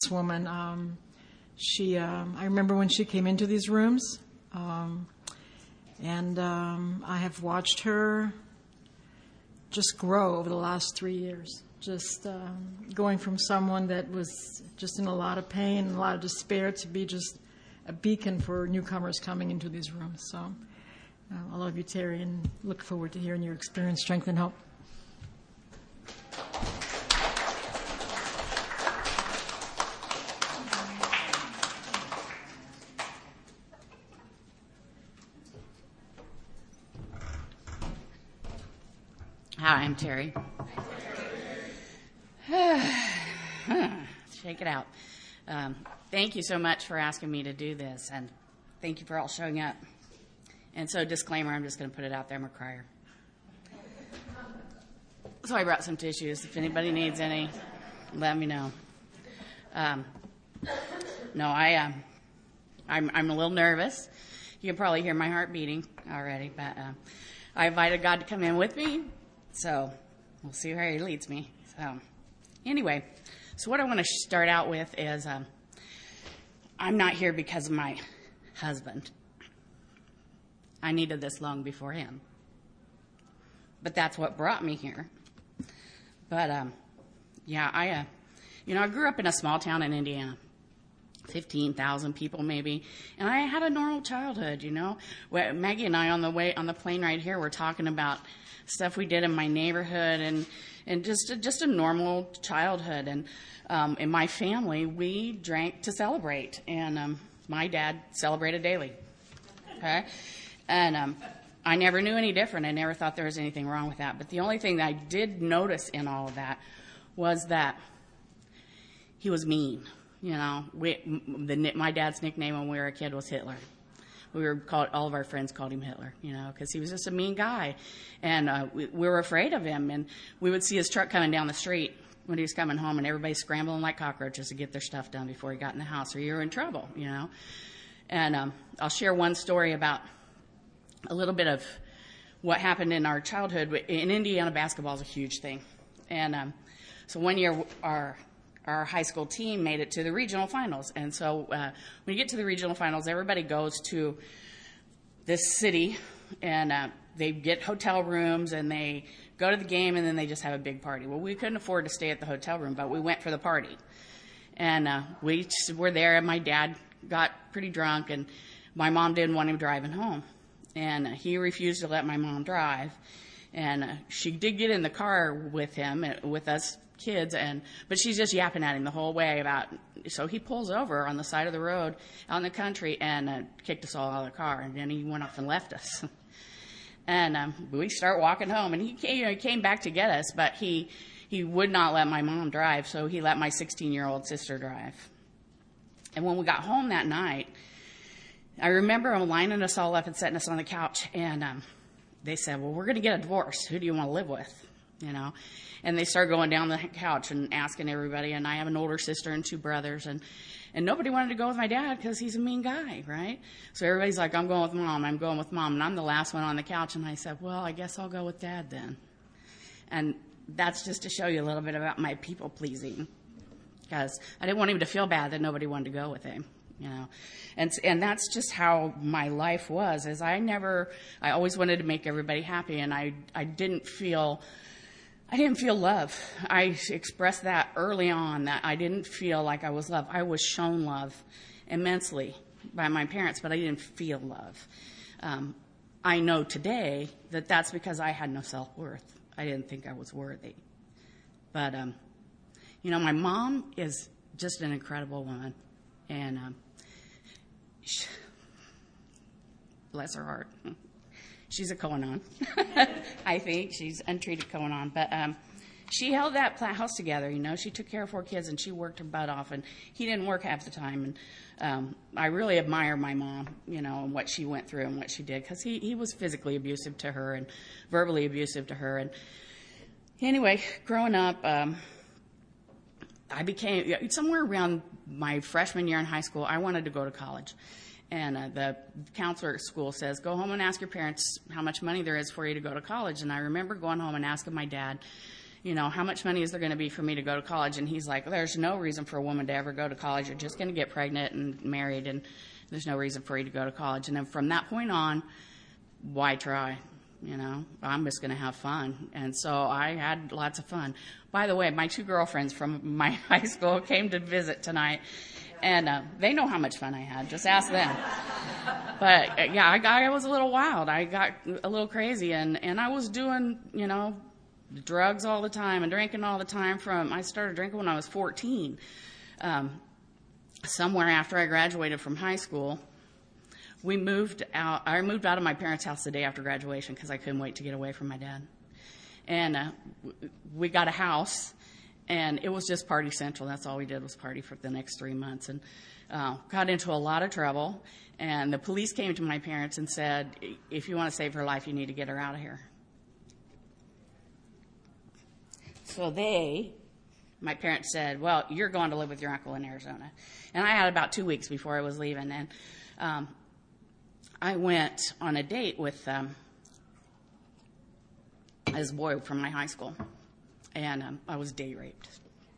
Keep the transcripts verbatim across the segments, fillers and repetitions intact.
this woman. Um, she, um, I remember when she came into these rooms, um, and um, I have watched her just grow over the last three years. Just um, going from someone that was just in a lot of pain and a lot of despair to be just a beacon for newcomers coming into these rooms. So uh, I love you, Terry, and look forward to hearing your experience, strength, and hope. Hi, I'm Terry. Shake it out. Um, thank you so much for asking me to do this, and thank you for all showing up. And so, disclaimer, I'm just going to put it out there, I'm a crier. So I brought some tissues. If anybody needs any, let me know. Um, no, I, um, I'm, I'm a little nervous. You can probably hear my heart beating already, but uh, I invited God to come in with me, so we'll see where he leads me. So anyway, so what I want to start out with is um, I'm not here because of my husband. I needed this long before him. But that's what brought me here. But, um, yeah, I, uh, you know, I grew up in a small town in Indiana, fifteen thousand people maybe, and I had a normal childhood, you know. Maggie and I on the way, on the plane right here, were talking about stuff we did in my neighborhood and, and just, just a normal childhood. And um, in my family, we drank to celebrate, and um, my dad celebrated daily, okay? And um, I never knew any different. I never thought there was anything wrong with that. But the only thing that I did notice in all of that was that he was mean. You know, we, the, my dad's nickname when we were a kid was Hitler. We were called, all of our friends called him Hitler, you know, because he was just a mean guy. And uh, we, we were afraid of him. And we would see his truck coming down the street when he was coming home, and everybody scrambling like cockroaches to get their stuff done before he got in the house, or you were in trouble, you know. And um, I'll share one story about a little bit of what happened in our childhood. In Indiana, basketball is a huge thing. And um, so one year, our our high school team made it to the regional finals. And so uh, when you get to the regional finals, everybody goes to this city, and uh, they get hotel rooms, and they go to the game, and then they just have a big party. Well, we couldn't afford to stay at the hotel room, but we went for the party. And uh, we were there, and my dad got pretty drunk, and my mom didn't want him driving home. And uh, he refused to let my mom drive. And uh, she did get in the car with him, uh, with us kids, and but she's just yapping at him the whole way about, so he pulls over on the side of the road out in the country and uh, kicked us all out of the car, and then he went off and left us. And um, we start walking home, and he came, you know, he came back to get us, but he he would not let my mom drive, so he let my sixteen-year-old sister drive. And when we got home that night, I remember him lining us all up and setting us on the couch, and um, they said, well, we're going to get a divorce. Who do you want to live with? You know, and they started going down the couch and asking everybody, and I have an older sister and two brothers, and, and nobody wanted to go with my dad because he's a mean guy, right? So everybody's like, I'm going with mom, I'm going with mom, and I'm the last one on the couch, and I said, well, I guess I'll go with dad then. And that's just to show you a little bit about my people-pleasing, because I didn't want him to feel bad that nobody wanted to go with him. You know, and and that's just how my life was. Is I never, I always wanted to make everybody happy, and I I didn't feel, I didn't feel love. I expressed that early on, that I didn't feel like I was loved. I was shown love immensely by my parents, but I didn't feel love. Um, I know today that that's because I had no self-worth. I didn't think I was worthy. But um, you know, my mom is just an incredible woman, and um, bless her heart. She's a Koanon. I think she's untreated Koanon. But um, she held that house together, you know. She took care of four kids, and she worked her butt off, and he didn't work half the time. And um, I really admire my mom, you know, and what she went through and what she did, because he, he was physically abusive to her and verbally abusive to her. And anyway, growing up, um, I became, somewhere around my freshman year in high school, I wanted to go to college. And uh, the counselor at school says, go home and ask your parents how much money there is for you to go to college. And I remember going home and asking my dad, you know, how much money is there going to be for me to go to college? And he's like, there's no reason for a woman to ever go to college. You're just going to get pregnant and married, and there's no reason for you to go to college. And then from that point on, why try? You know, I'm just going to have fun. And so I had lots of fun. By the way, my two girlfriends from my high school came to visit tonight, and uh, they know how much fun I had. Just ask them. But, uh, yeah, I, got, I was a little wild. I got a little crazy, and, and I was doing, you know, drugs all the time and drinking all the time. From I started drinking when I was fourteen. Um, somewhere after I graduated from high school, we moved out. I moved out of my parents' house the day after graduation because I couldn't wait to get away from my dad. And uh, we got a house, and it was just party central. That's all we did was party for the next three months. And uh, got into a lot of trouble. And the police came to my parents and said, if you want to save her life, you need to get her out of here. So they, my parents said, well, you're going to live with your uncle in Arizona. And I had about two weeks before I was leaving. And um, I went on a date with um, this boy from my high school. And um, I was date raped.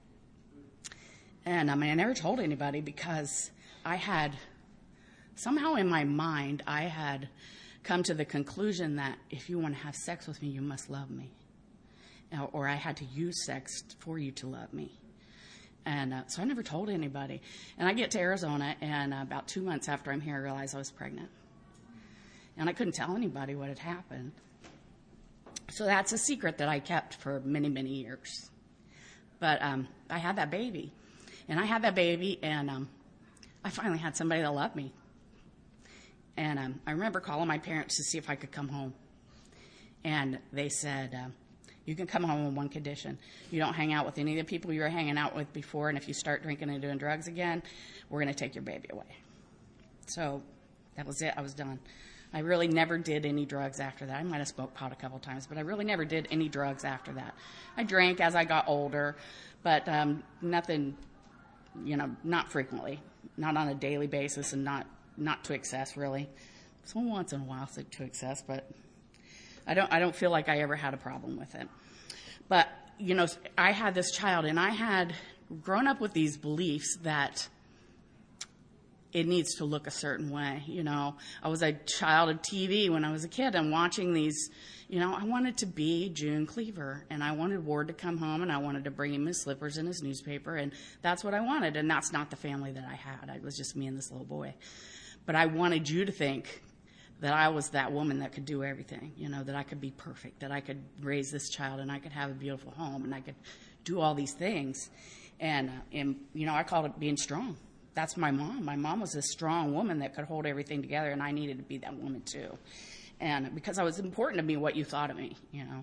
And um, I never told anybody because I had, somehow in my mind, I had come to the conclusion that if you want to have sex with me, you must love me. Or I had to use sex for you to love me. And uh, so I never told anybody. And I get to Arizona, and uh, about two months after I'm here, I realized I was pregnant. And I couldn't tell anybody what had happened. So that's a secret that I kept for many, many years. But um, I had that baby. And I had that baby, and um, I finally had somebody that loved me. And um, I remember calling my parents to see if I could come home. And they said, um, you can come home on one condition. You don't hang out with any of the people you were hanging out with before, and if you start drinking and doing drugs again, we're going to take your baby away. So that was it. I was done. I really never did any drugs after that. I might have smoked pot a couple times, but I really never did any drugs after that. I drank as I got older, but um, nothing, you know, not frequently, not on a daily basis, and not, not to excess, really. So once in a while to excess, but I don't, I don't feel like I ever had a problem with it. But, you know, I had this child, and I had grown up with these beliefs that it needs to look a certain way. You know, I was a child of T V when I was a kid, and watching these, you know, I wanted to be June Cleaver, and I wanted Ward to come home, and I wanted to bring him his slippers and his newspaper, and that's what I wanted. And that's not the family that I had. It was just me and this little boy. But I wanted you to think that I was that woman that could do everything, you know, that I could be perfect, that I could raise this child, and I could have a beautiful home, and I could do all these things. And, uh, and you know, I called it being strong. That's my mom. My mom was a strong woman that could hold everything together, and I needed to be that woman too. And because I was important to me what you thought of me, you know.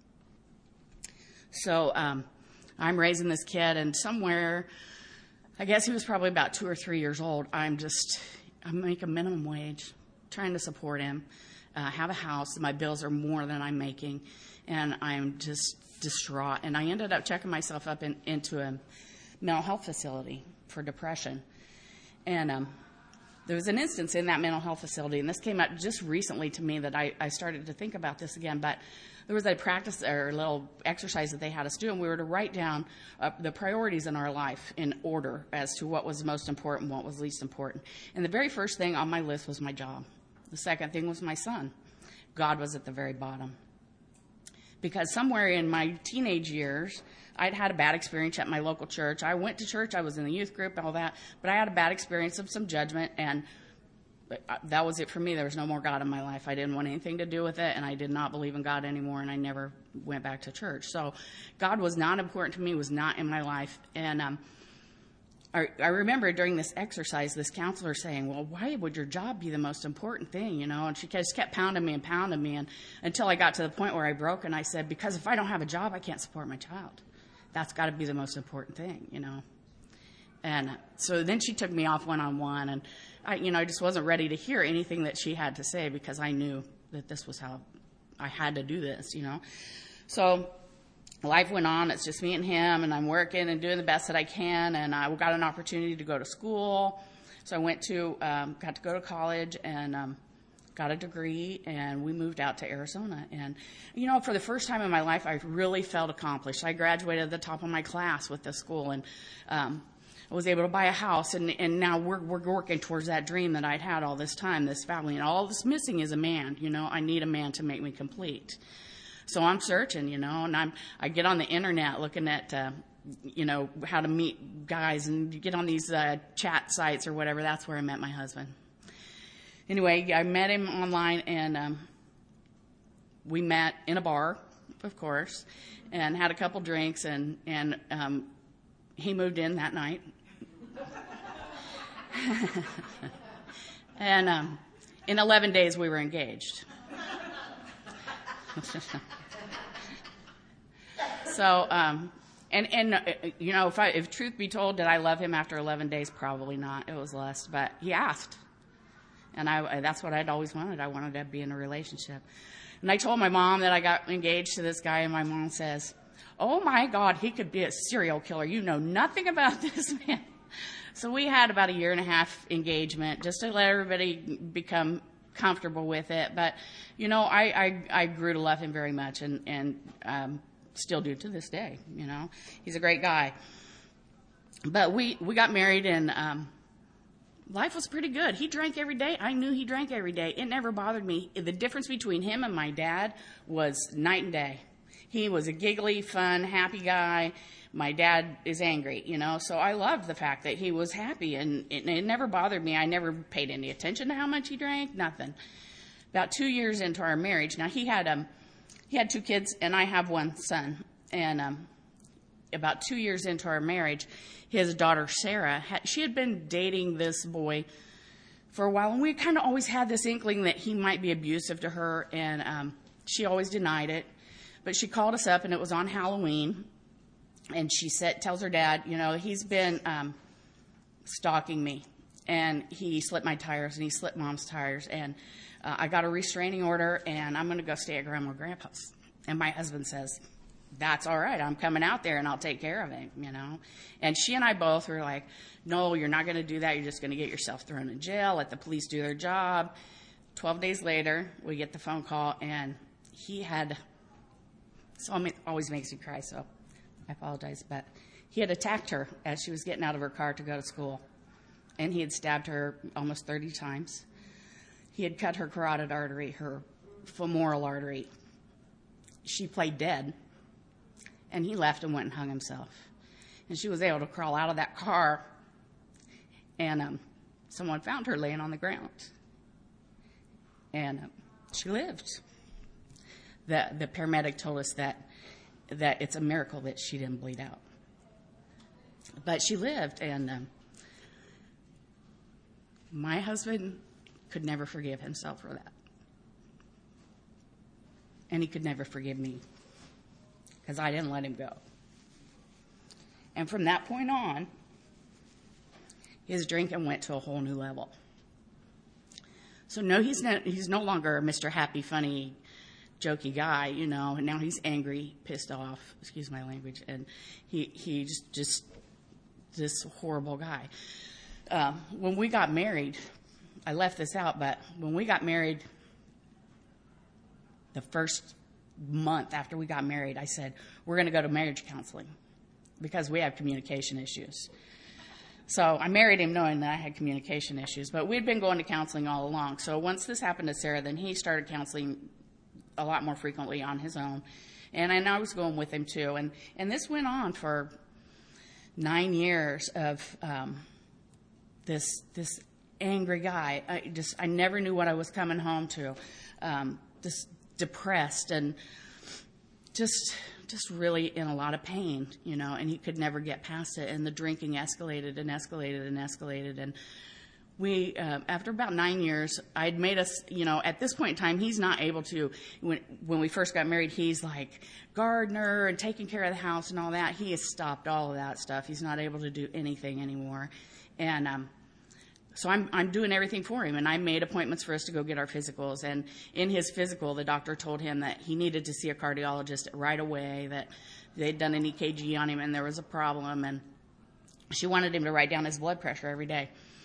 So um, I'm raising this kid, and somewhere, I guess he was probably about two or three years old, I'm just, I make a minimum wage, trying to support him, uh, have a house. My bills are more than I'm making, and I'm just distraught. And I ended up checking myself up in, into a mental health facility for depression. And um, there was an instance in that mental health facility, and this came up just recently to me that I, I started to think about this again, but there was a practice or a little exercise that they had us do, and we were to write down uh, the priorities in our life in order as to what was most important, what was least important. And the very first thing on my list was my job. The second thing was my son. God was at the very bottom. Because somewhere in my teenage years, I'd had a bad experience at my local church. I went to church, I was in the youth group, all that, but I had a bad experience of some judgment, and that was it for me. There was no more God in my life. I didn't want anything to do with it, and I did not believe in God anymore, and I never went back to church. So God was not important to me, was not in my life. And um, I, I remember during this exercise, this counselor saying, well, why would your job be the most important thing, you know? And she just kept pounding me and pounding me, and until I got to the point where I broke, and I said, because if I don't have a job, I can't support my child. That's got to be the most important thing, you know. And so then she took me off one-on-one, and I, you know, I just wasn't ready to hear anything that she had to say because I knew that this was how I had to do this, you know. So life went on. It's just me and him, and I'm working and doing the best that I can, and I got an opportunity to go to school. So I went to, um, got to go to college, and um, got a degree, and we moved out to Arizona. And, you know, for the first time in my life, I really felt accomplished. I graduated at the top of my class with the school, and um, I was able to buy a house, and, and now we're, we're working towards that dream that I'd had all this time, this family. And all that's missing is a man. You know, I need a man to make me complete. So I'm searching, you know, and I'm, I get on the internet looking at, uh, you know, how to meet guys, and you get on these uh, chat sites or whatever. That's where I met my husband. Anyway, I met him online, and um, we met in a bar, of course, and had a couple drinks, and, and um, he moved in that night. And um, in eleven days, we were engaged. So, um, and, and uh, you know, if, I, if truth be told, did I love him after eleven days? Probably not. It was less, but he asked. And I, that's what I'd always wanted. I wanted to be in a relationship. And I told my mom that I got engaged to this guy, and my mom says, "Oh, my God, he could be a serial killer. You know nothing about this man." So we had about a year and a half engagement just to let everybody become comfortable with it. But, you know, I, I, I grew to love him very much, and, and um, still do to this day, you know. He's a great guy. But we, we got married, and um, life was pretty good. He drank every day. I knew he drank every day. It never bothered me. The difference between him and my dad was night and day. He was a giggly, fun, happy guy. My dad is angry, you know. So I loved the fact that he was happy, and it, it never bothered me. I never paid any attention to how much he drank, nothing. About two years into our marriage, now he had um, he had two kids, and I have one son. And um, about two years into our marriage, his daughter, Sarah, had, she had been dating this boy for a while, and we kind of always had this inkling that he might be abusive to her, and um, she always denied it. But she called us up, and it was on Halloween, and she said, tells her dad, you know, he's been um, stalking me, and he slipped my tires, and he slipped Mom's tires, and uh, I got a restraining order, and I'm going to go stay at Grandma and Grandpa's. And my husband says, "That's all right. I'm coming out there, and I'll take care of him," you know. And she and I both were like, "No, you're not going to do that. You're just going to get yourself thrown in jail. Let the police do their job." Twelve days later, we get the phone call, and he had, so I mean, it always makes me cry, so I apologize, but he had attacked her as she was getting out of her car to go to school, and he had stabbed her almost thirty times. He had cut her carotid artery, her femoral artery. She played dead. And he left and went and hung himself. And she was able to crawl out of that car, and um, someone found her laying on the ground. And um, she lived. The, the paramedic told us that, that it's a miracle that she didn't bleed out. But she lived, and um, my husband could never forgive himself for that. And he could never forgive me, because I didn't let him go. And from that point on, his drinking went to a whole new level. So no, he's no, he's no longer a Mister Happy, funny, jokey guy, you know. And now he's angry, pissed off, excuse my language, and he he just just this horrible guy. Um, when we got married, I left this out, but when we got married, the first month after we got married, I said, we're going to go to marriage counseling because we have communication issues. So I married him knowing that I had communication issues, but we'd been going to counseling all along. So once this happened to Sarah, then he started counseling a lot more frequently on his own. And I, and I was going with him too. And, and this went on for nine years of um, this this angry guy. I just I never knew what I was coming home to. Um, this depressed and just just really in a lot of pain, you know, and he could never get past it. And the drinking escalated and escalated and escalated. And we, uh, after about nine years, I'd made us, you know, at this point in time, he's not able to, when, when we first got married, he's like gardener and taking care of the house and all that. He has stopped all of that stuff. He's not able to do anything anymore. And, um, So I'm I'm doing everything for him, and I made appointments for us to go get our physicals. And in his physical, the doctor told him that he needed to see a cardiologist right away, that they'd done an E K G on him and there was a problem. And she wanted him to write down his blood pressure every day.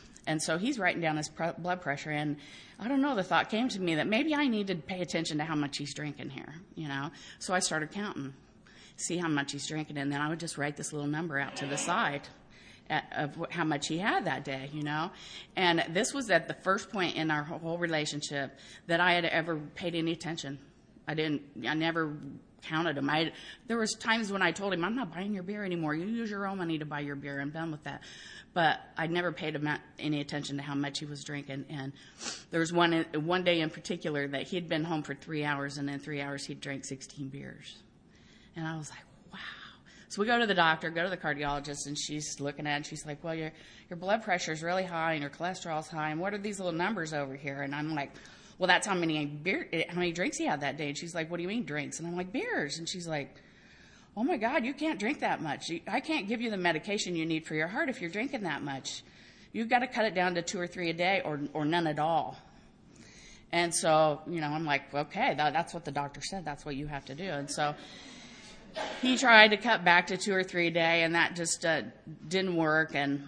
And so he's writing down his pr- blood pressure, and I don't know, the thought came to me that maybe I need to pay attention to how much he's drinking here, you know. So I started counting, see how much he's drinking, and then I would just write this little number out to the side at, of how much he had that day, you know. And this was at the first point in our whole relationship that I had ever paid any attention. I didn't, I never counted him. I, there was times when I told him, I'm not buying your beer anymore. You use your own money to buy your beer. I'm done with that. But I never paid him any attention to how much he was drinking. And there was one one day in particular that he'd been home for three hours, and in three hours he'd drank sixteen beers. And I was like, wow. So we go to the doctor, go to the cardiologist, and she's looking at it, and she's like, well, your your blood pressure is really high, and your cholesterol's high, and what are these little numbers over here? And I'm like, well, that's how many beer, how many drinks he had that day. And she's like, what do you mean drinks? And I'm like, beers. And she's like, oh, my God, you can't drink that much. I can't give you the medication you need for your heart if you're drinking that much. You've got to cut it down to two or three a day or or none at all. And so, you know, I'm like, okay, that, that's what the doctor said. That's what you have to do. And so he tried to cut back to two or three a day, and that just uh, didn't work. And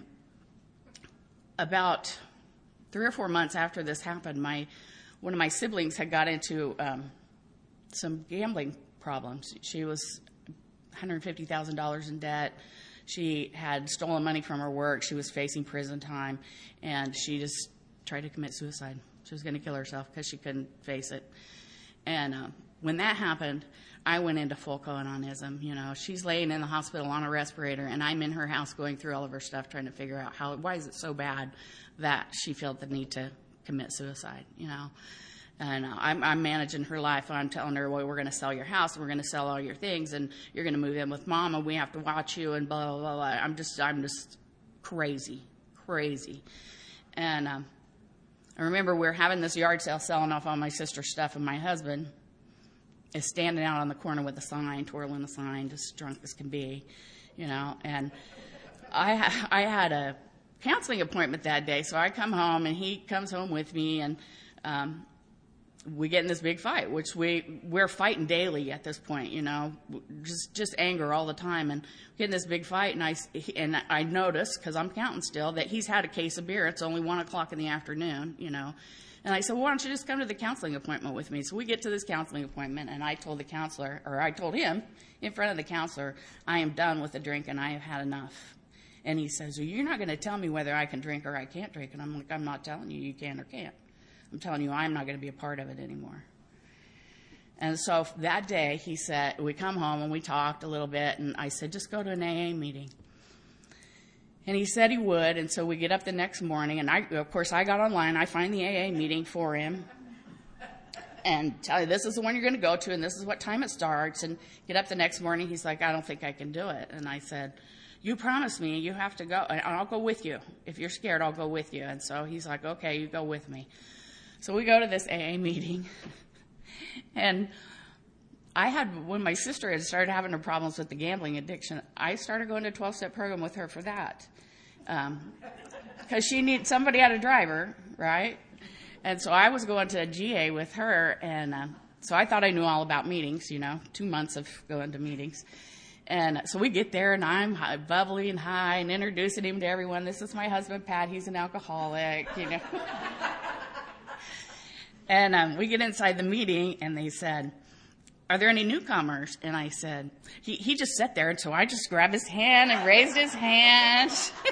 about three or four months after this happened, my one of my siblings had got into um, some gambling problems. She was one hundred fifty thousand dollars in debt. She had stolen money from her work. She was facing prison time, and she just tried to commit suicide. She was going to kill herself because she couldn't face it. And uh, when that happened, I went into full Cohen-onism. You know, she's laying in the hospital on a respirator, and I'm in her house going through all of her stuff, trying to figure out how why is it so bad that she felt the need to commit suicide, you know. And uh, I'm, I'm managing her life. I'm telling her, well, we're going to sell your house, and we're going to sell all your things, and you're going to move in with Mom, and we have to watch you, and blah, blah, blah, blah. I'm just, I'm just crazy, crazy. And um, I remember we were having this yard sale selling off all my sister's stuff, and my husband is standing out on the corner with a sign, twirling the sign, just drunk as can be, you know. And I, ha- I had a counseling appointment that day, so I come home, and he comes home with me, and um, we get in this big fight, which we, we're fighting daily at this point, you know, just just anger all the time. And we get in this big fight, and I, and I notice, because I'm counting still, that he's had a case of beer. It's only one o'clock in the afternoon, you know. And I said, well, why don't you just come to the counseling appointment with me? So we get to this counseling appointment, and I told the counselor, or I told him in front of the counselor, I am done with the drink, and I have had enough. And he says, well, you're not going to tell me whether I can drink or I can't drink. And I'm like, I'm not telling you you can or can't. I'm telling you I'm not going to be a part of it anymore. And so that day he said, we come home and we talked a little bit, and I said, just go to an A A meeting. And he said he would, and so we get up the next morning, and I, of course, I got online. I find the A A meeting for him and tell you, this is the one you're going to go to, and this is what time it starts. And get up the next morning, he's like, I don't think I can do it. And I said, you promised me you have to go, and I'll go with you. If you're scared, I'll go with you. And so he's like, okay, you go with me. So we go to this A A meeting, and I had, when my sister had started having her problems with the gambling addiction, I started going to a twelve-step program with her for that. Um, because she needed, somebody had a driver, right? And so I was going to a G A with her, and uh, so I thought I knew all about meetings, you know, two months of going to meetings. And so we get there, and I'm high, bubbly and high and introducing him to everyone. This is my husband, Pat. He's an alcoholic, you know. And um, we get inside the meeting, and they said, are there any newcomers? And I said, he, he just sat there, and so I just grabbed his hand and raised his hand.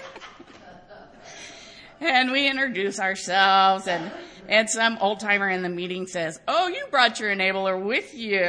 And we introduce ourselves, and, and some old-timer in the meeting says, oh, you brought your enabler with you.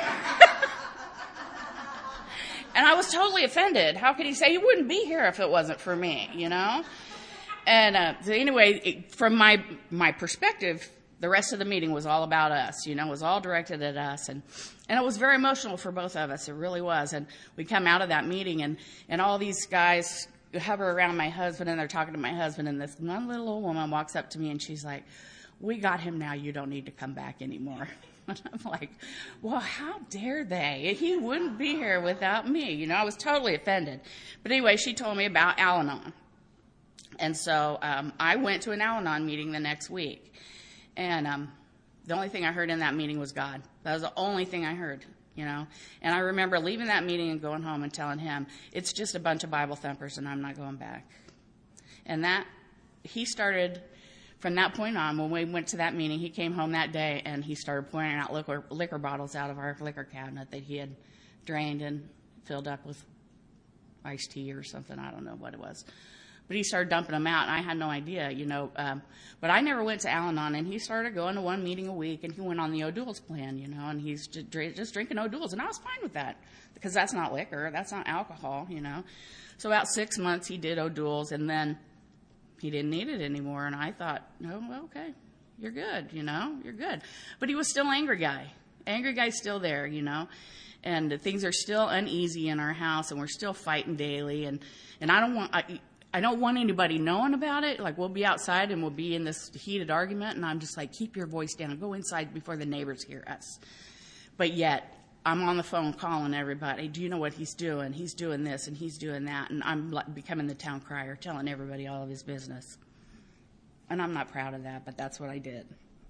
And I was totally offended. How could he say he wouldn't be here if it wasn't for me, you know? And uh, so anyway, it, from my my perspective, the rest of the meeting was all about us, you know, it was all directed at us. And, and it was very emotional for both of us. It really was. And we come out of that meeting, and, and all these guys hover around my husband, and they're talking to my husband. And this one little old woman walks up to me, and she's like, we got him now. You don't need to come back anymore. And I'm like, well, how dare they? He wouldn't be here without me. You know, I was totally offended. But anyway, she told me about Al-Anon. And so um, I went to an Al-Anon meeting the next week. And um, the only thing I heard in that meeting was God. That was the only thing I heard, you know. And I remember leaving that meeting and going home and telling him, it's just a bunch of Bible thumpers, and I'm not going back. And that he started, from that point on, when we went to that meeting, he came home that day and he started pouring out liquor, liquor bottles out of our liquor cabinet that he had drained and filled up with iced tea or something. I don't know what it was. But he started dumping them out, and I had no idea, you know. Um, but I never went to Al-Anon, and he started going to one meeting a week, and he went on the O'Doul's plan, you know, and he's just, just drinking O'Doul's, and I was fine with that because that's not liquor, that's not alcohol, you know. So about six months he did O'Doul's, and then he didn't need it anymore, and I thought, no, well, okay, you're good, you know, you're good. But he was still angry guy. Angry guy's still there, you know, and things are still uneasy in our house, and we're still fighting daily, and, and I don't want... I, I don't want anybody knowing about it. Like, we'll be outside and we'll be in this heated argument, and I'm just like, keep your voice down and go inside before the neighbors hear us. But yet, I'm on the phone calling everybody. Do you know what he's doing? He's doing this and he's doing that. And I'm like becoming the town crier, telling everybody all of his business. And I'm not proud of that, but that's what I did.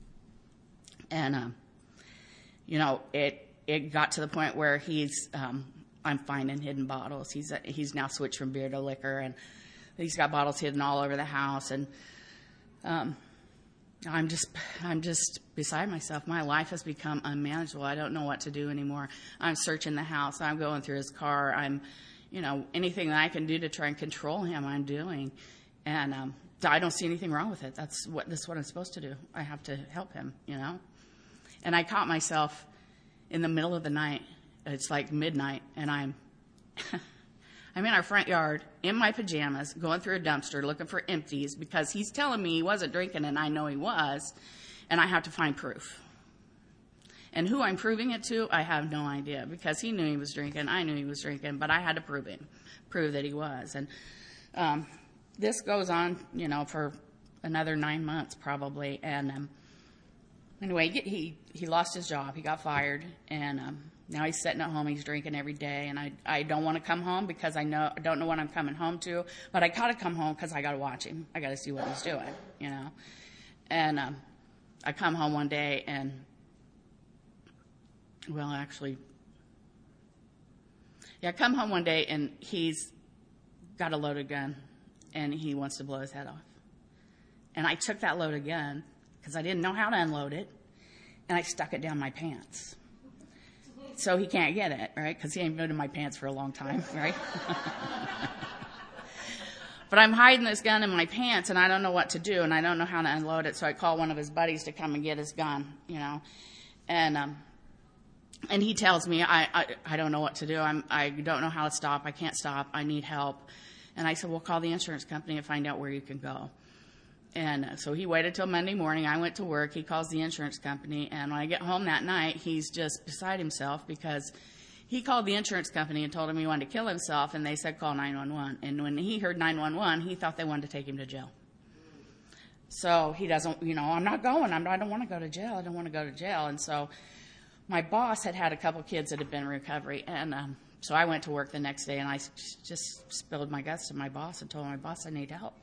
And, um, you know, it it got to the point where he's, um, I'm finding hidden bottles. He's he's now switched from beer to liquor, and he's got bottles hidden all over the house, and um, I'm just, I'm just beside myself. My life has become unmanageable. I don't know what to do anymore. I'm searching the house. I'm going through his car. I'm, you know, anything that I can do to try and control him, I'm doing, and um, I don't see anything wrong with it. That's what that's what I'm supposed to do. I have to help him, you know. And I caught myself in the middle of the night. It's like midnight, and I'm. I'm in our front yard in my pajamas going through a dumpster looking for empties because he's telling me he wasn't drinking and I know he was, and I have to find proof. And who I'm proving it to, I have no idea because he knew he was drinking, I knew he was drinking, but I had to prove him, prove that he was. And um, this goes on, you know, for another nine months probably. And um, anyway, he, he lost his job. He got fired, and um, now he's sitting at home. He's drinking every day, and I, I don't want to come home because I know I don't know what I'm coming home to. But I got to come home because I got to watch him. I got to see what he's doing, you know. And um, I come home one day, and well, actually, yeah, I come home one day, and he's got a loaded gun, and he wants to blow his head off. And I took that loaded gun because I didn't know how to unload it, and I stuck it down my pants. So he can't get it, right? Because he ain't been in my pants for a long time, right? But I'm hiding this gun in my pants, and I don't know what to do, and I don't know how to unload it. So I call one of his buddies to come and get his gun, you know. And um, and he tells me, I, I, I don't know what to do. I'm, I don't know how to stop. I can't stop. I need help. And I said, well, call the insurance company and find out where you can go. And uh, so he waited till Monday morning. I went to work. He calls the insurance company. And when I get home that night, he's just beside himself because he called the insurance company and told him he wanted to kill himself. And they said, call nine one one. And when he heard nine one one, he thought they wanted to take him to jail. So he doesn't, you know, I'm not going. I'm, I don't want to go to jail. I don't want to go to jail. And so my boss had had a couple kids that had been in recovery. And um, so I went to work the next day, and I just spilled my guts to my boss and told my boss I need help.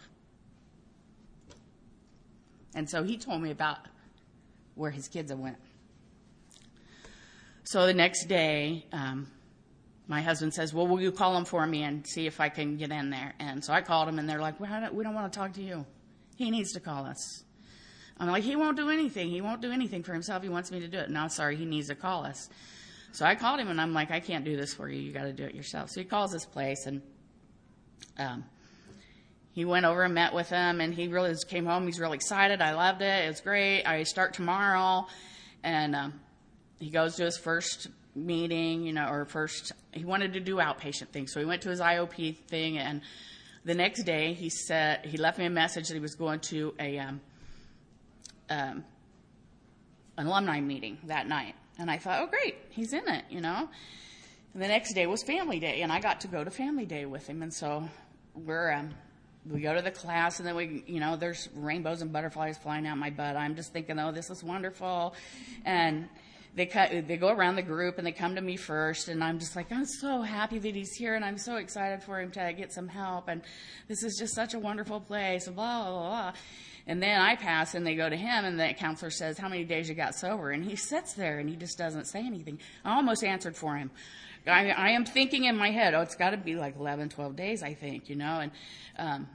And so he told me about where his kids had went. So the next day, um, my husband says, well, will you call them for me and see if I can get in there? And so I called him, and they're like, well, we don't want to talk to you. He needs to call us. I'm like, he won't do anything. He won't do anything for himself. He wants me to do it. No, sorry, he needs to call us. So I called him, and I'm like, I can't do this for you. You got to do it yourself. So he calls this place, and um, he went over and met with him, and he really came home. He's really excited. I loved it. It was great. I start tomorrow. And um, he goes to his first meeting, you know, or first, he wanted to do outpatient things. So he went to his I O P thing, and the next day he said, he left me a message that he was going to a um, um, an alumni meeting that night. And I thought, oh, great, he's in it, you know. And the next day was family day, and I got to go to family day with him. And so we're... Um, We go to the class, and then we, you know, there's rainbows and butterflies flying out my butt. I'm just thinking, oh, this is wonderful. And they cut, they go around the group, and they come to me first, and I'm just like, I'm so happy that he's here, and I'm so excited for him to get some help, and this is just such a wonderful place, and blah, blah, blah. And then I pass, and they go to him, and the counselor says, how many days you got sober? And he sits there, and he just doesn't say anything. I almost answered for him. I, I am thinking in my head, oh, it's got to be like eleven, twelve days, I think, you know. And um,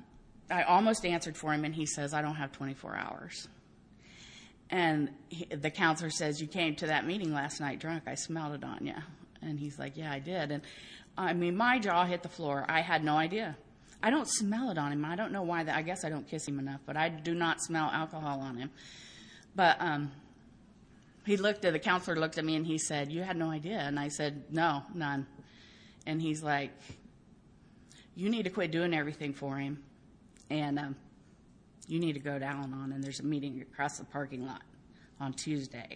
I almost answered for him, and he says, I don't have twenty-four hours. And he, the counselor says, you came to that meeting last night drunk. I smelled it on you. And he's like, yeah, I did. And I mean, my jaw hit the floor. I had no idea. I don't smell it on him. I don't know why. That. I guess I don't kiss him enough, but I do not smell alcohol on him. But um, he looked at, the counselor looked at me, and he said, you had no idea. And I said, no, none. And he's like, you need to quit doing everything for him. And um, you need to go to Al-Anon, and there's a meeting across the parking lot on Tuesday.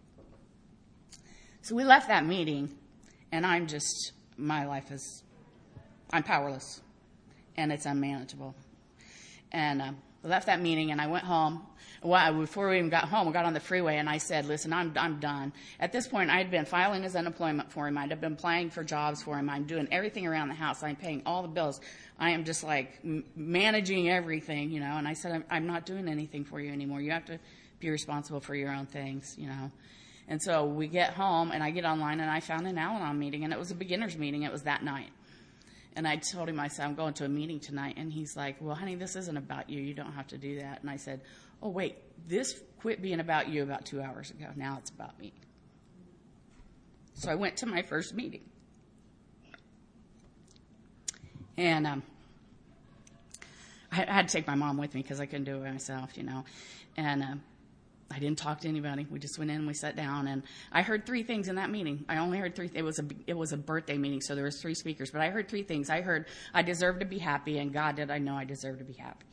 So we left that meeting, and I'm just, my life is, I'm powerless, and it's unmanageable. And um, we left that meeting, and I went home. Well, before we even got home, we got on the freeway, and I said, listen, I'm I'm done. At this point, I had been filing his unemployment for him. I'd have been applying for jobs for him. I'm doing everything around the house. I'm paying all the bills. I am just like m- managing everything, you know. And I said, I'm, I'm not doing anything for you anymore. You have to be responsible for your own things, you know. And so we get home, and I get online, and I found an Al-Anon meeting, and it was a beginner's meeting. It was that night. And I told him, I said, I'm going to a meeting tonight. And he's like, well, honey, this isn't about you. You don't have to do that. And I said, oh, wait, this quit being about you about two hours ago. Now it's about me. So I went to my first meeting. And um, I had to take my mom with me because I couldn't do it by myself, you know. And um, I didn't talk to anybody. We just went in and we sat down, and I heard three things in that meeting. I only heard three. It was a it was a birthday meeting, so there was three speakers. But I heard three things. I heard I deserve to be happy, and God did I know I deserve to be happy.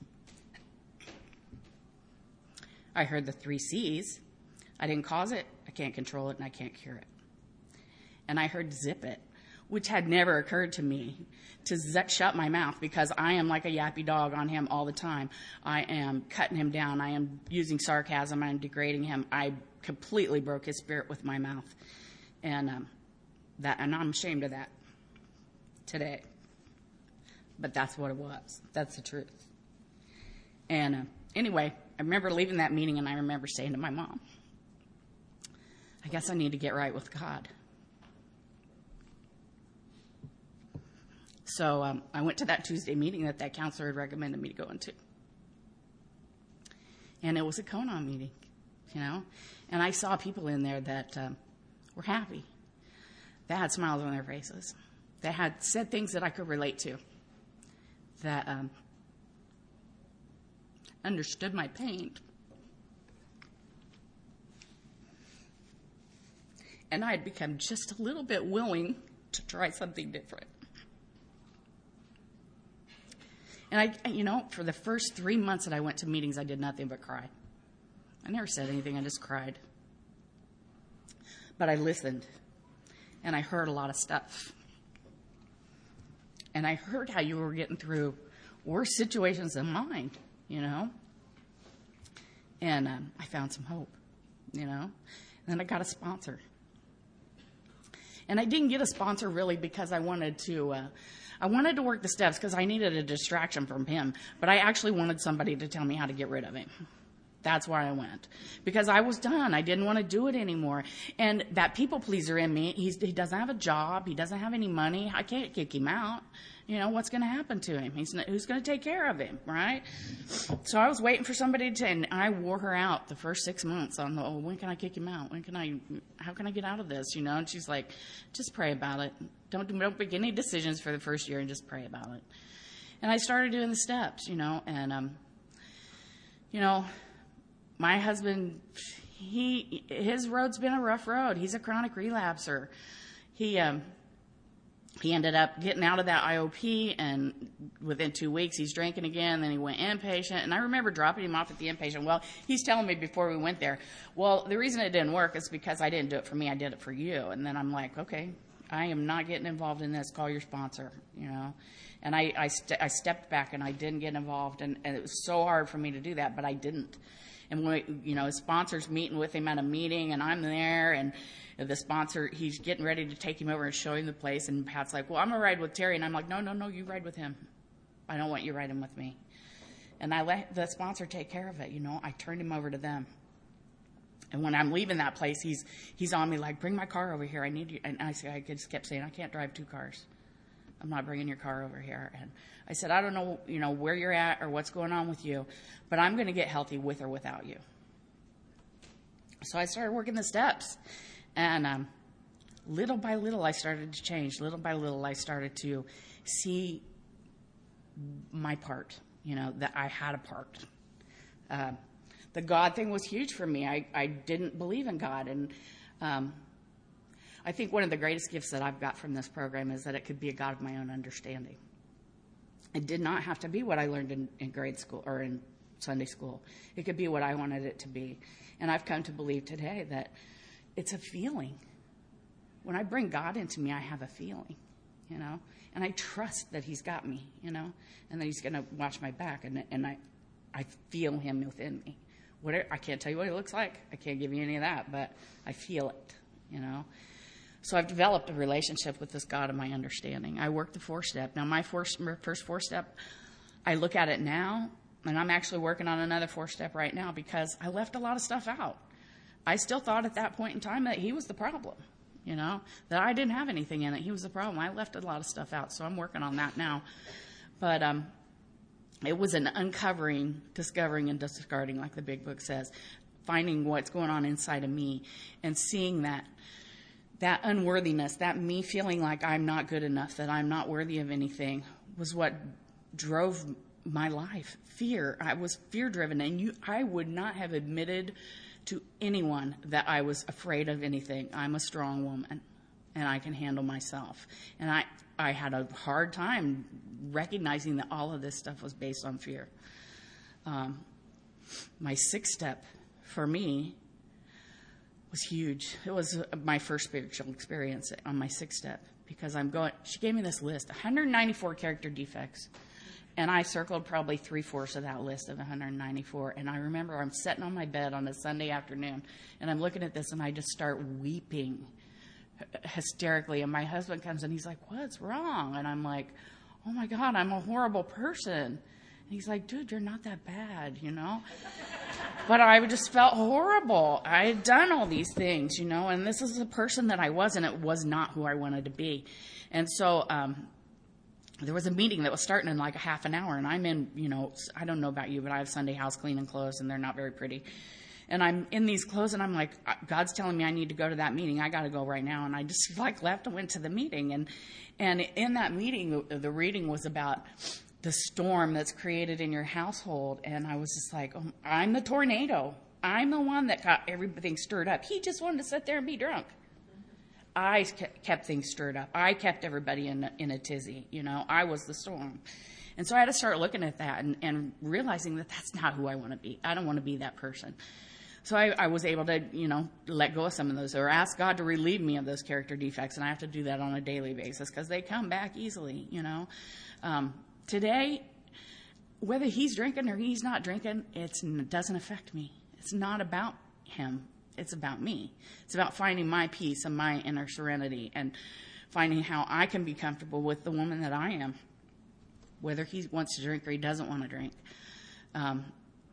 I heard the three C's. I didn't cause it, I can't control it, and I can't cure it. And I heard zip it, which had never occurred to me to z- shut my mouth, because I am like a yappy dog on him all the time. I am cutting him down. I am using sarcasm. I am degrading him. I completely broke his spirit with my mouth. And um, that, and I'm ashamed of that today. But that's what it was. That's the truth. And uh, anyway, I remember leaving that meeting, and I remember saying to my mom, I guess I need to get right with God. So um, I went to that Tuesday meeting that that counselor had recommended me to go into. And it was a Conan meeting, you know. And I saw people in there that um, were happy. They had smiles on their faces. They had said things that I could relate to, that um, understood my pain. And I had become just a little bit willing to try something different. And I, you know, for the first three months that I went to meetings, I did nothing but cry. I never said anything, I just cried. But I listened, and I heard a lot of stuff. And I heard how you were getting through worse situations than mine, you know. And um, I found some hope, you know. And then I got a sponsor. And I didn't get a sponsor really because I wanted to... Uh, I wanted to work the steps because I needed a distraction from him, but I actually wanted somebody to tell me how to get rid of him. That's why I went, because I was done. I didn't want to do it anymore. And that people pleaser in me, he's, he doesn't have a job. He doesn't have any money. I can't kick him out. You know, what's going to happen to him? He's not, who's going to take care of him, right? So I was waiting for somebody to, and I wore her out the first six months on the, oh, when can I kick him out? When can I, how can I get out of this? You know, and she's like, just pray about it. Don't, don't make any decisions for the first year, and just pray about it. And I started doing the steps, you know, and, um, you know, my husband, he, his road's been a rough road. He's a chronic relapser. He, um, He ended up getting out of that I O P, and within two weeks, he's drinking again. Then he went inpatient, and I remember dropping him off at the inpatient. Well, he's telling me before we went there, well, the reason it didn't work is because I didn't do it for me. I did it for you. And then I'm like, okay, I am not getting involved in this. Call your sponsor, you know. And I I, st- I stepped back, and I didn't get involved, and, and it was so hard for me to do that, but I didn't. And when, you know, his sponsor's meeting with him at a meeting, and I'm there, and the sponsor, he's getting ready to take him over and show him the place, and Pat's like, well, I'm going to ride with Terry. And I'm like, no, no, no, you ride with him. I don't want you riding with me. And I let the sponsor take care of it, you know. I turned him over to them. And when I'm leaving that place, he's he's on me like, bring my car over here. I need you. And I, say, I just kept saying, I can't drive two cars. I'm not bringing your car over here. And I said, I don't know, you know, where you're at or what's going on with you, but I'm going to get healthy with or without you. So I started working the steps. And um, little by little, I started to change. Little by little, I started to see my part, you know, that I had a part. Uh, the God thing was huge for me. I, I didn't believe in God. And um, I think one of the greatest gifts that I've got from this program is that it could be a God of my own understanding. It did not have to be what I learned in, in grade school or in Sunday school. It could be what I wanted it to be. And I've come to believe today that it's a feeling. When I bring God into me, I have a feeling, you know, and I trust that he's got me, you know, and that he's going to watch my back, and and I, I feel him within me. Whatever, I can't tell you what he looks like. I can't give you any of that, but I feel it, you know. So I've developed a relationship with this God of my understanding. I work the four-step. Now, my first, first four-step, I look at it now, and I'm actually working on another four-step right now because I left a lot of stuff out. I still thought at that point in time that he was the problem, you know, that I didn't have anything in it. He was the problem. I left a lot of stuff out, so I'm working on that now. But um, it was an uncovering, discovering, and discarding, like the big book says, finding what's going on inside of me and seeing that that unworthiness, that me feeling like I'm not good enough, that I'm not worthy of anything, was what drove my life. Fear. I was fear-driven, and you, I would not have admitted to anyone that I was afraid of anything. I'm a strong woman, and I can handle myself. And I, I had a hard time recognizing that all of this stuff was based on fear. Um, my sixth step for me was huge. It was my first spiritual experience on my sixth step because I'm going, she gave me this list, one hundred ninety-four character defects. And I circled probably three-fourths of that list of one hundred ninety-four. And I remember I'm sitting on my bed on a Sunday afternoon, and I'm looking at this, and I just start weeping hysterically. And my husband comes, and he's like, what's wrong? And I'm like, oh, my God, I'm a horrible person. And he's like, dude, you're not that bad, you know? But I just felt horrible. I had done all these things, you know, and this is the person that I was, and it was not who I wanted to be. And so um, there was a meeting that was starting in like a half an hour, and I'm in, you know, I don't know about you, but I have Sunday house cleaning clothes, and they're not very pretty. And I'm in these clothes, and I'm like, God's telling me I need to go to that meeting. I got to go right now. And I just like left and went to the meeting. And and in that meeting, the, the reading was about the storm that's created in your household. And I was just like, oh, I'm the tornado. I'm the one that got everything stirred up. He just wanted to sit there and be drunk. I kept things stirred up. I kept everybody in a, in a tizzy. You know, I was the storm. And so I had to start looking at that and, and realizing that that's not who I want to be. I don't want to be that person. So I, I was able to, you know, let go of some of those or ask God to relieve me of those character defects. And I have to do that on a daily basis because they come back easily, you know. Um, today, whether he's drinking or he's not drinking, it's, it doesn't affect me. It's not about him. It's about me. It's about finding my peace and my inner serenity and finding how I can be comfortable with the woman that I am, whether he wants to drink or he doesn't want to drink. Um,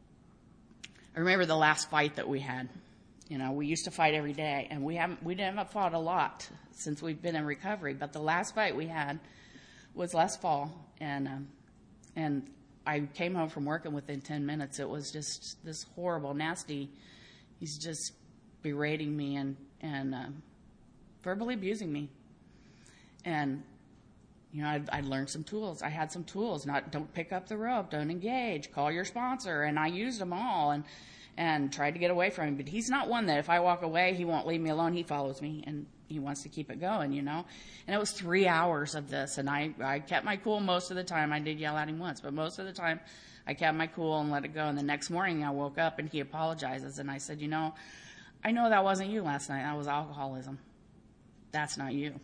I remember the last fight that we had. You know, we used to fight every day, and we haven't we haven't fought a lot since we've been in recovery. But the last fight we had was last fall, and um, and I came home from work, and within ten minutes, it was just this horrible, nasty. He's just berating me and and um, verbally abusing me, and you know, I'd, I'd learned some tools. I had some tools. Not don't pick up the rope, don't engage, call your sponsor, and I used them all and and tried to get away from him. But he's not one that if I walk away, he won't leave me alone. He follows me and he wants to keep it going, you know. And it was three hours of this, and I I kept my cool most of the time. I did yell at him once, but most of the time I kept my cool and let it go. And the next morning I woke up and he apologizes, and I said, you know, I know that wasn't you last night. That was alcoholism. That's not you.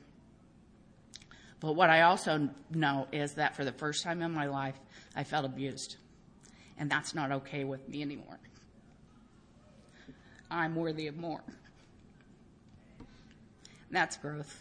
But what I also know is that for the first time in my life, I felt abused. And that's not okay with me anymore. I'm worthy of more. That's growth.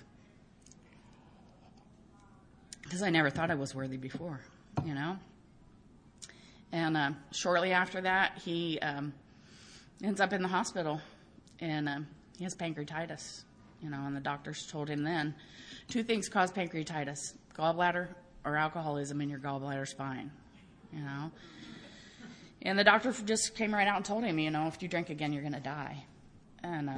Because I never thought I was worthy before, you know. And uh, shortly after that, he um, ends up in the hospital. And um, he has pancreatitis, you know, and the doctors told him then, two things cause pancreatitis, Gallbladder or alcoholism in your gallbladder's fine, you know. And the doctor just came right out and told him, you know, if you drink again, you're going to die. And uh,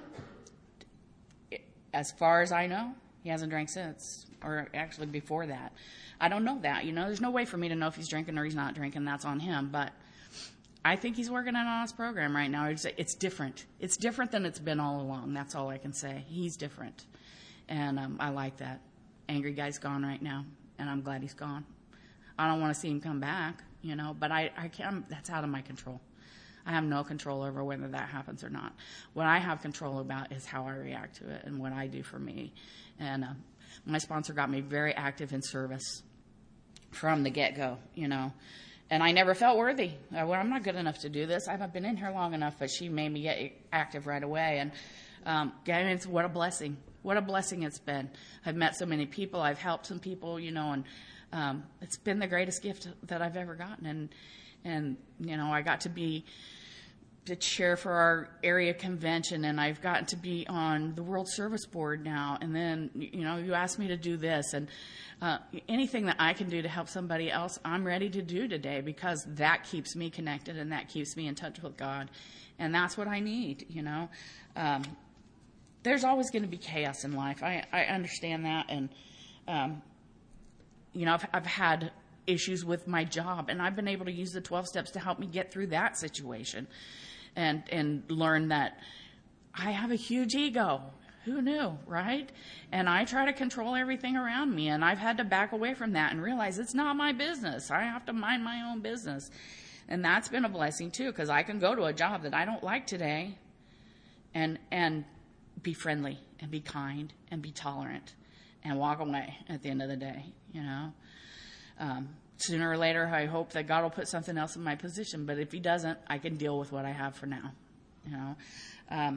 it, as far as I know, he hasn't drank since, or actually before that. I don't know that, you know. There's no way for me to know if he's drinking or he's not drinking. That's on him. But I think he's working on his program right now. It's, it's different. It's different than it's been all along. That's all I can say. He's different. And um, I like that. Angry guy's gone right now, and I'm glad he's gone. I don't want to see him come back, you know, but I, I can't, that's out of my control. I have no control over whether that happens or not. What I have control about is how I react to it and what I do for me. And uh, my sponsor got me very active in service from the get-go, you know. And I never felt worthy. I, well, I'm not good enough to do this. I haven't been in here long enough, but she made me get active right away. And um, yeah, it's what a blessing. What a blessing it's been. I've met so many people. I've helped some people, you know, and um, it's been the greatest gift that I've ever gotten. And, and you know, I got to be the chair for our area convention, and I've gotten to be on the World Service Board now. And then, you know, you asked me to do this. And uh, anything that I can do to help somebody else, I'm ready to do today, because that keeps me connected and that keeps me in touch with God. And that's what I need, you know. Um, There's always going to be chaos in life. I, I understand that. And, um, you know, I've, I've had issues with my job, and I've been able to use the twelve steps to help me get through that situation and, and learn that I have a huge ego. Who knew, right? And I try to control everything around me, and I've had to back away from that and realize it's not my business. I have to mind my own business. And that's been a blessing, too, because I can go to a job that I don't like today and and be friendly and be kind and be tolerant and walk away at the end of the day, you know. Um, sooner or later, I hope that God will put something else in my position, but if he doesn't, I can deal with what I have for now, you know. Um,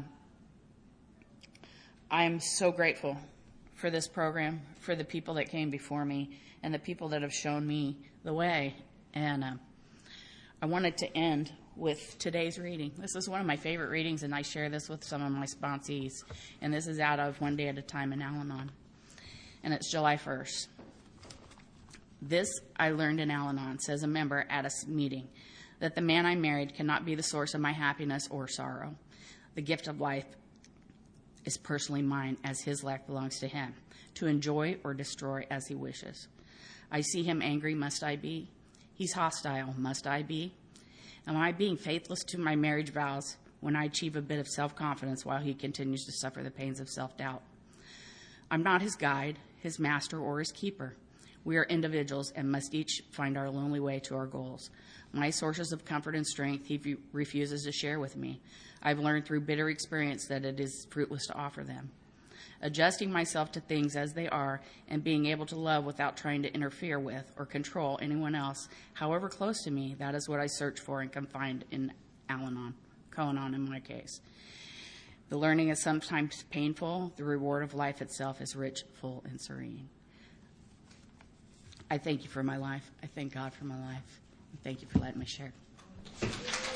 I'm so grateful for this program, for the people that came before me, and the people that have shown me the way. And uh, I wanted to end with today's reading. This is one of my favorite readings, and I share this with some of my sponsees. And this is out of One Day at a Time in Al-Anon. And it's July first. This I learned in Al-Anon, says a member at a meeting, that the man I married cannot be the source of my happiness or sorrow. The gift of life is personally mine, as his life belongs to him, to enjoy or destroy as he wishes. I see him angry, must I be? He's hostile, must I be? Am I being faithless to my marriage vows when I achieve a bit of self-confidence while he continues to suffer the pains of self-doubt? I'm not his guide, his master, or his keeper. We are individuals and must each find our lonely way to our goals. My sources of comfort and strength he refuses to share with me. I've learned through bitter experience that it is fruitless to offer them. Adjusting myself to things as they are and being able to love without trying to interfere with or control anyone else, however close to me, that is what I search for and can find in Al-Anon, Koanon in my case. The learning is sometimes painful. The reward of life itself is rich, full, and serene. I thank you for my life. I thank God for my life. And thank you for letting me share.